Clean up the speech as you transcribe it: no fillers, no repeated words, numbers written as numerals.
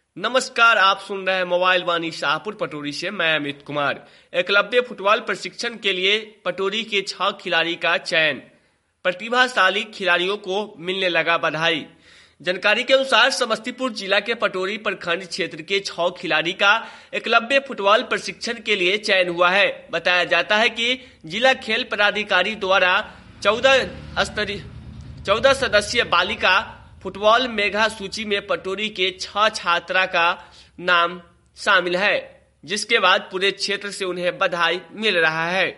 नमस्कार, आप सुन रहे हैं मोबाइल वाणी शाहपुर पटोरी से। मैं अमित कुमार। एकलव्य फुटबॉल प्रशिक्षण के लिए पटोरी के 6 खिलाड़ी का चयन। प्रतिभाशाली खिलाड़ियों को मिलने लगा बधाई। जानकारी के अनुसार समस्तीपुर जिला के पटोरी प्रखंड क्षेत्र के 6 खिलाड़ी का एकलव्य फुटबॉल प्रशिक्षण के लिए चयन हुआ है। बताया जाता है कि जिला खेल पदाधिकारी द्वारा 14 सदस्यीय बालिका फुटबॉल मेगा सूची में पटोरी के 6 छात्रा का नाम शामिल है, जिसके बाद पूरे क्षेत्र से उन्हें बधाई मिल रहा है।